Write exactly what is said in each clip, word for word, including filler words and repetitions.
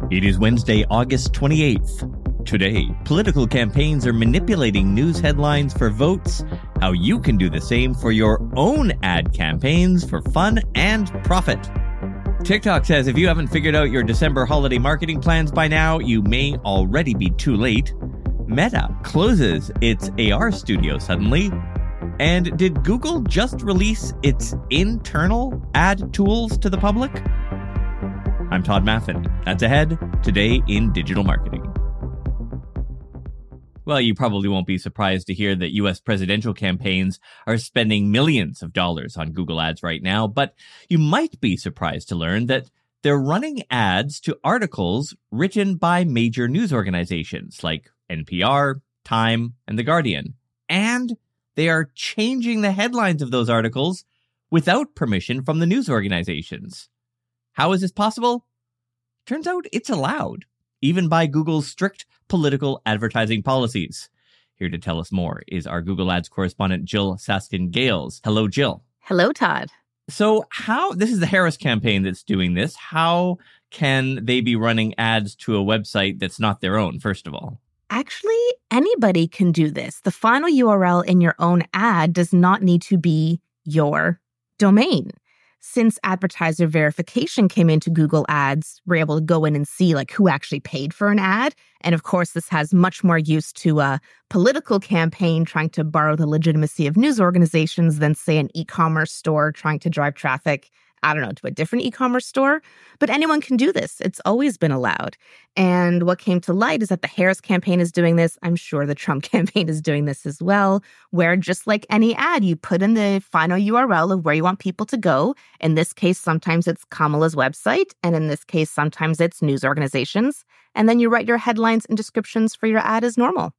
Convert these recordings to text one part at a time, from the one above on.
It is Wednesday, August twenty-eighth. Today, political campaigns are manipulating news headlines for votes, how you can do the same for your own ad campaigns for fun and profit. TikTok says if you haven't figured out your December holiday marketing plans by now, you may already be too late. Meta closes its A R studio suddenly. And did Google just release its internal ad tools to the public? I'm Todd Maffin. That's ahead today in digital marketing. Well, you probably won't be surprised to hear that U S presidential campaigns are spending millions of dollars on Google Ads right now, but you might be surprised to learn that they're running ads to articles written by major news organizations like N P R, Time, and The Guardian. And they are changing the headlines of those articles without permission from the news organizations. How is this possible? Turns out it's allowed, even by Google's strict political advertising policies. Here to tell us more is our Google Ads correspondent, Jill Saskin-Gales. Hello, Jill. Hello, Todd. So how, this is the Harris campaign that's doing this. How can they be running ads to a website that's not their own, first of all? Actually, anybody can do this. The final U R L in your own ad does not need to be your domain. Since advertiser verification came into Google Ads, we're able to go in and see like who actually paid for an ad. And of course, this has much more use to a political campaign trying to borrow the legitimacy of news organizations than, say, an e-commerce store trying to drive traffic, I don't know, to a different e-commerce store. But anyone can do this. It's always been allowed. And what came to light is that the Harris campaign is doing this. I'm sure the Trump campaign is doing this as well, where just like any ad, you put in the final U R L of where you want people to go. In this case, sometimes it's Kamala's website. And in this case, sometimes it's news organizations. And then you write your headlines and descriptions for your ad as normal.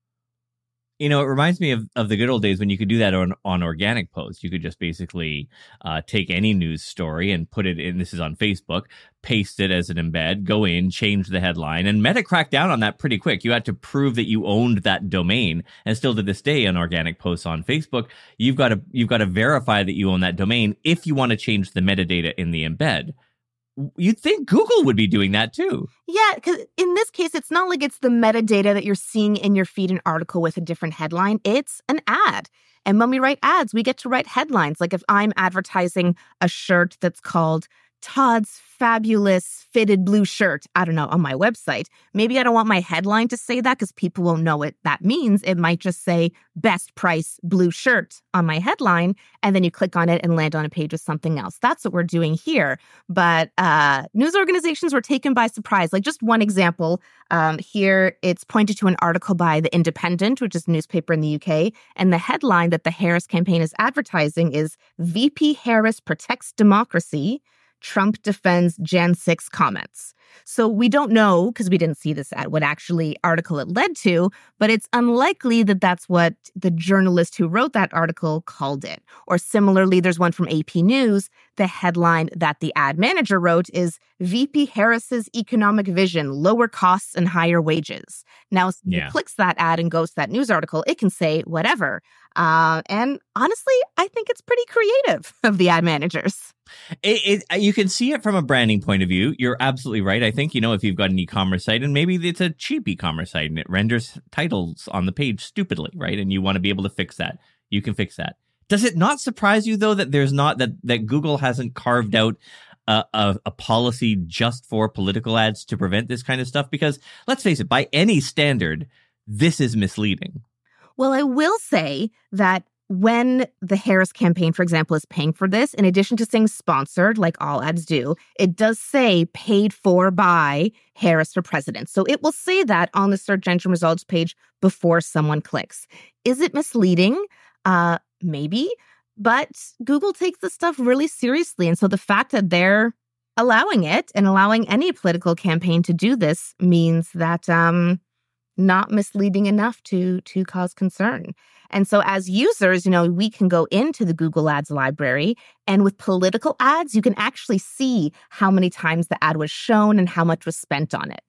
You know, it reminds me of, of the good old days when you could do that on, on organic posts. You could just basically uh, take any news story and put it in, this is on Facebook, paste it as an embed, go in, change the headline, and Meta cracked down on that pretty quick. You had to prove that you owned that domain. And still to this day on organic posts on Facebook, you've got to you've got to verify that you own that domain if you want to change the metadata in the embed. You'd think Google would be doing that too. Yeah, because in this case, it's not like it's the metadata that you're seeing in your feed an article with a different headline. It's an ad. And when we write ads, we get to write headlines. Like if I'm advertising a shirt that's called Todd's Fabulous Fitted Blue Shirt, I don't know, on my website. Maybe I don't want my headline to say that because people won't know what that means. It might just say best price blue shirt on my headline. And then you click on it and land on a page with something else. That's what we're doing here. But uh, news organizations were taken by surprise. Like just one example um, here, it's pointed to an article by The Independent, which is a newspaper in the U K. And the headline that the Harris campaign is advertising is V P Harris Protects Democracy. Trump defends January sixth comments. So we don't know, because we didn't see this at what actually article it led to, but it's unlikely that that's what the journalist who wrote that article called it. Or similarly, there's one from A P News. The headline that the ad manager wrote is V P Harris's economic vision, lower costs and higher wages. Now, if yeah. you clicks that ad and goes to that news article, it can say whatever. Uh, and honestly, I think it's pretty creative of the ad managers. It, it, you can see it from a branding point of view. You're absolutely right. I think, you know, if you've got an e-commerce site and maybe it's a cheap e-commerce site and it renders titles on the page stupidly, right? And you want to be able to fix that. You can fix that. Does it not surprise you, though, that there's not that, that Google hasn't carved out a, a, a policy just for political ads to prevent this kind of stuff? Because let's face it, by any standard, this is misleading. Well, I will say that when the Harris campaign, for example, is paying for this, in addition to saying sponsored, like all ads do, it does say paid for by Harris for president. So it will say that on the search engine results page before someone clicks. Is it misleading? Uh, maybe. But Google takes this stuff really seriously. And so the fact that they're allowing it and allowing any political campaign to do this means that um, not misleading enough to to cause concern. And so as users, you know, we can go into the Google Ads library, and with political ads, you can actually see how many times the ad was shown and how much was spent on it.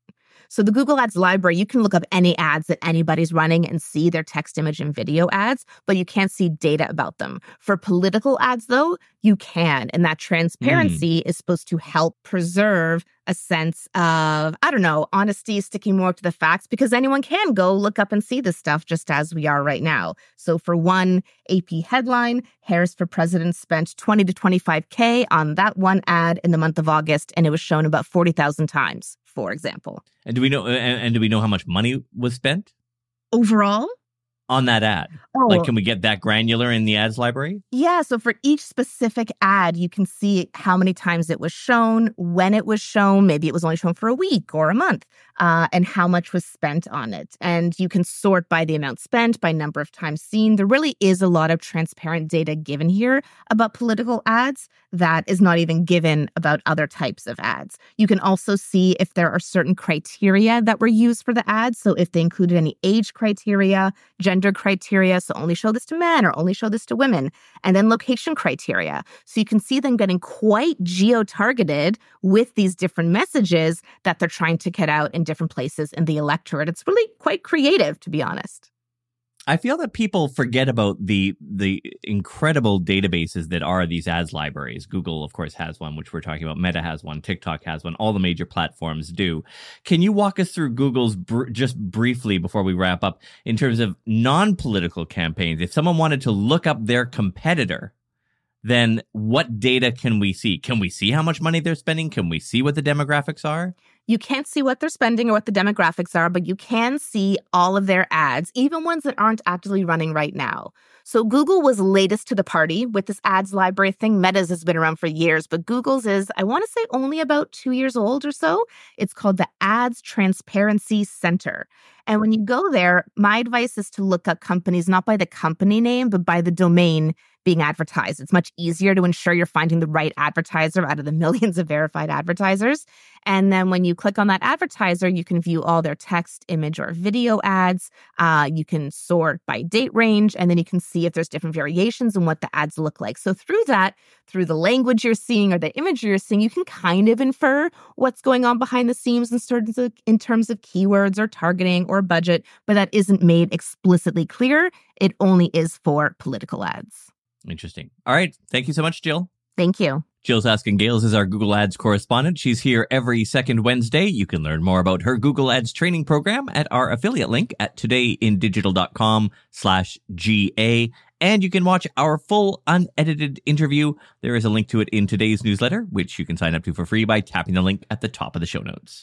So the Google Ads library, you can look up any ads that anybody's running and see their text, image, and video ads, but you can't see data about them. For political ads, though, you can. And that transparency mm. is supposed to help preserve a sense of, I don't know, honesty, sticking more to the facts, because anyone can go look up and see this stuff just as we are right now. So for one A P headline, Harris for President spent twenty to twenty-five K on that one ad in the month of August, and it was shown about forty thousand times, for example. And do we know, and, and do we know how much money was spent? Overall? On that ad? Oh. Like, can we get that granular in the ads library? Yeah, so for each specific ad, you can see how many times it was shown, when it was shown, maybe it was only shown for a week or a month, uh, and how much was spent on it. And you can sort by the amount spent, by number of times seen. There really is a lot of transparent data given here about political ads that is not even given about other types of ads. You can also see if there are certain criteria that were used for the ads. So if they included any age criteria, gender criteria, so only show this to men or only show this to women, and then location criteria. So you can see them getting quite geo-targeted with these different messages that they're trying to get out in different places in the electorate. It's really quite creative, to be honest. I feel that people forget about the the incredible databases that are these ads libraries. Google, of course, has one, which we're talking about. Meta has one. TikTok has one. All the major platforms do. Can you walk us through Google's, br- just briefly before we wrap up, in terms of non-political campaigns? If someone wanted to look up their competitor, then what data can we see? Can we see how much money they're spending? Can we see what the demographics are? You can't see what they're spending or what the demographics are, but you can see all of their ads, even ones that aren't actively running right now. So Google was latest to the party with this ads library thing. Meta's has been around for years, but Google's is, I want to say, only about two years old or so. It's called the Ads Transparency Center. And when you go there, my advice is to look up companies not by the company name, but by the domain being advertised. It's much easier to ensure you're finding the right advertiser out of the millions of verified advertisers. And then when you click on that advertiser, you can view all their text, image, or video ads. Uh, you can sort by date range, and then you can see if there's different variations in what the ads look like. So through that, through the language you're seeing or the image you're seeing, you can kind of infer what's going on behind the scenes in terms of, in terms of keywords or targeting or budget, but that isn't made explicitly clear. It only is for political ads. Interesting. All right. Thank you so much, Jill. Thank you. Jill Saskin-Gales is our Google Ads correspondent. She's here every second Wednesday. You can learn more about her Google Ads training program at our affiliate link at todayindigital.com slash GA. And you can watch our full unedited interview. There is a link to it in today's newsletter, which you can sign up to for free by tapping the link at the top of the show notes.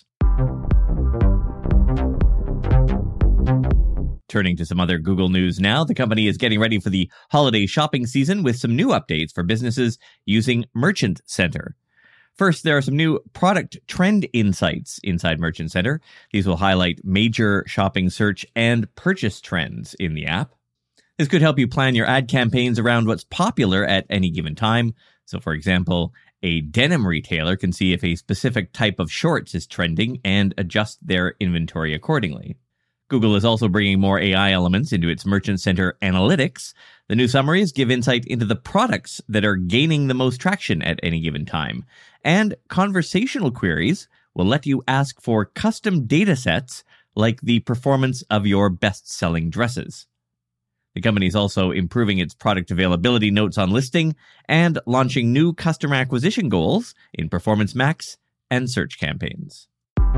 Turning to some other Google news now, the company is getting ready for the holiday shopping season with some new updates for businesses using Merchant Center. First, there are some new product trend insights inside Merchant Center. These will highlight major shopping search and purchase trends in the app. This could help you plan your ad campaigns around what's popular at any given time. So, for example, a denim retailer can see if a specific type of shorts is trending and adjust their inventory accordingly. Google is also bringing more A I elements into its Merchant Center analytics. The new summaries give insight into the products that are gaining the most traction at any given time. And conversational queries will let you ask for custom data sets like the performance of your best-selling dresses. The company is also improving its product availability notes on listing and launching new customer acquisition goals in Performance Max and search campaigns.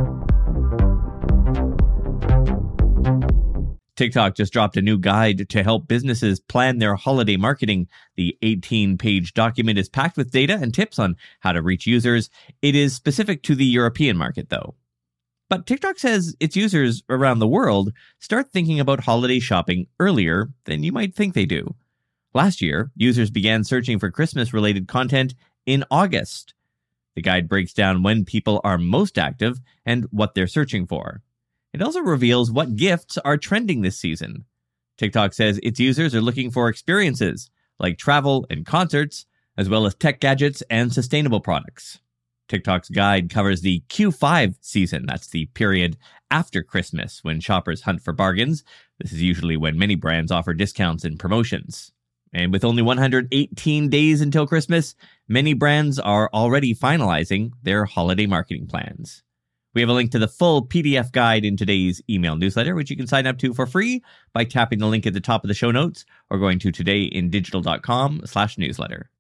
TikTok just dropped a new guide to help businesses plan their holiday marketing. The eighteen-page document is packed with data and tips on how to reach users. It is specific to the European market, though. But TikTok says its users around the world start thinking about holiday shopping earlier than you might think they do. Last year, users began searching for Christmas-related content in August. The guide breaks down when people are most active and what they're searching for. It also reveals what gifts are trending this season. TikTok says its users are looking for experiences like travel and concerts, as well as tech gadgets and sustainable products. TikTok's guide covers the Q five season. That's the period after Christmas when shoppers hunt for bargains. This is usually when many brands offer discounts and promotions. And with only one hundred eighteen days until Christmas, many brands are already finalizing their holiday marketing plans. We have a link to the full P D F guide in today's email newsletter, which you can sign up to for free by tapping the link at the top of the show notes or going to todayindigital.com slash newsletter.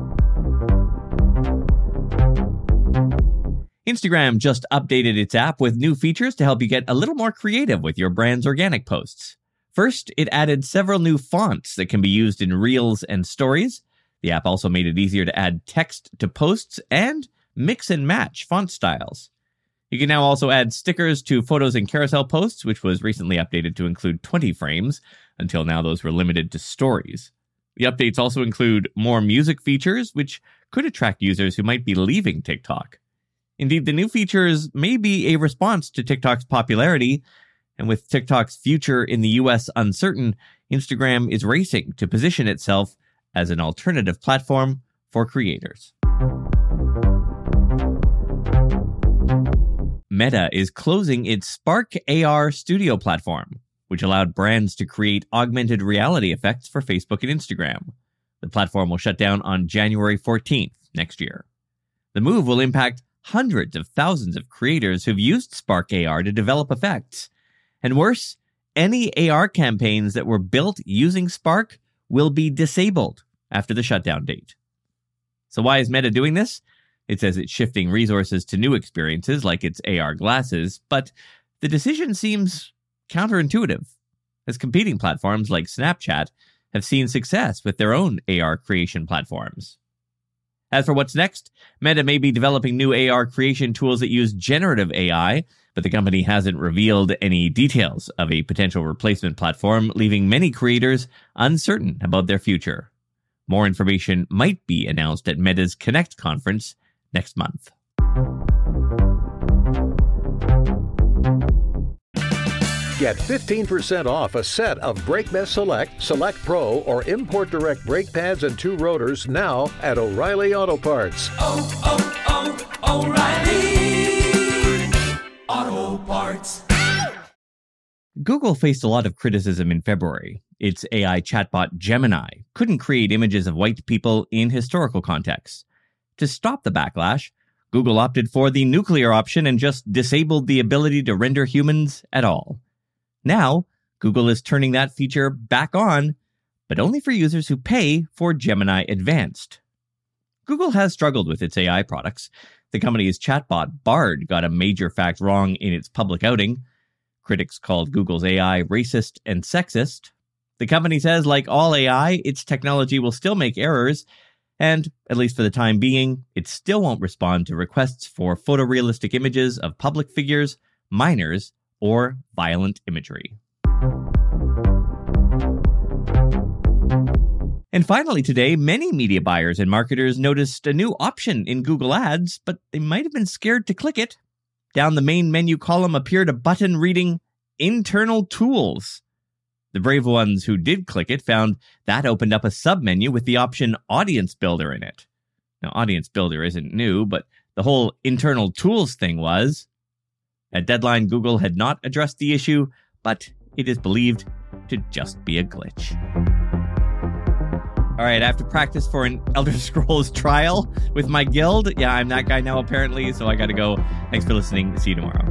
Instagram just updated its app with new features to help you get a little more creative with your brand's organic posts. First, it added several new fonts that can be used in Reels and Stories. The app also made it easier to add text to posts and mix and match font styles. You can now also add stickers to photos and carousel posts, which was recently updated to include twenty frames. Until now, those were limited to stories. The updates also include more music features, which could attract users who might be leaving TikTok. Indeed, the new features may be a response to TikTok's popularity, and with TikTok's future in the U S uncertain, Instagram is racing to position itself as an alternative platform for creators. Meta is closing its Spark A R Studio platform, which allowed brands to create augmented reality effects for Facebook and Instagram. The platform will shut down on January fourteenth next year. The move will impact hundreds of thousands of creators who've used Spark A R to develop effects. And worse, any A R campaigns that were built using Spark will be disabled after the shutdown date. So why is Meta doing this? It says it's shifting resources to new experiences like its A R glasses, but the decision seems counterintuitive, as competing platforms like Snapchat have seen success with their own A R creation platforms. As for what's next, Meta may be developing new A R creation tools that use generative A I, but the company hasn't revealed any details of a potential replacement platform, leaving many creators uncertain about their future. More information might be announced at Meta's Connect conference next month. Get fifteen percent off a set of BrakeMess Select, Select Pro, or Import Direct brake pads and two rotors now at O'Reilly Auto Parts. Oh, oh, oh, O'Reilly Auto Parts. Google faced a lot of criticism in February. Its A I chatbot Gemini couldn't create images of white people in historical contexts. To stop the backlash, Google opted for the nuclear option and just disabled the ability to render humans at all. Now, Google is turning that feature back on, but only for users who pay for Gemini Advanced. Google has struggled with its A I products. The company's chatbot Bard got a major fact wrong in its public outing. Critics called Google's A I racist and sexist. The company says, like all A I, its technology will still make errors, and, at least for the time being, it still won't respond to requests for photorealistic images of public figures, minors, or violent imagery. And finally today, many media buyers and marketers noticed a new option in Google Ads, but they might have been scared to click it. Down the main menu column appeared a button reading Internal Tools. The brave ones who did click it found that opened up a submenu with the option Audience Builder in it. Now, Audience Builder isn't new, but the whole Internal Tools thing was. At Deadline, Google had not addressed the issue, but it is believed to just be a glitch. All right, I have to practice for an Elder Scrolls trial with my guild. Yeah, I'm that guy now, apparently, so I got to go. Thanks for listening. See you tomorrow.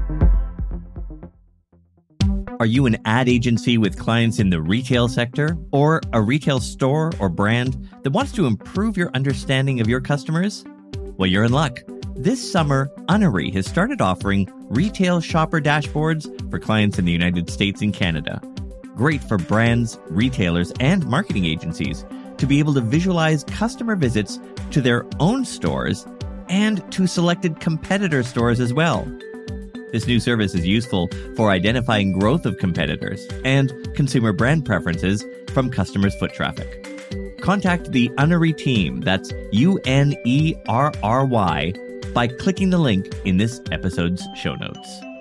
Are you an ad agency with clients in the retail sector, or a retail store or brand that wants to improve your understanding of your customers? Well, you're in luck. This summer, Unery has started offering retail shopper dashboards for clients in the United States and Canada. Great for brands, retailers, and marketing agencies to be able to visualize customer visits to their own stores and to selected competitor stores as well. This new service is useful for identifying growth of competitors and consumer brand preferences from customers' foot traffic. Contact the Unery team, that's U N E R R Y, by clicking the link in this episode's show notes.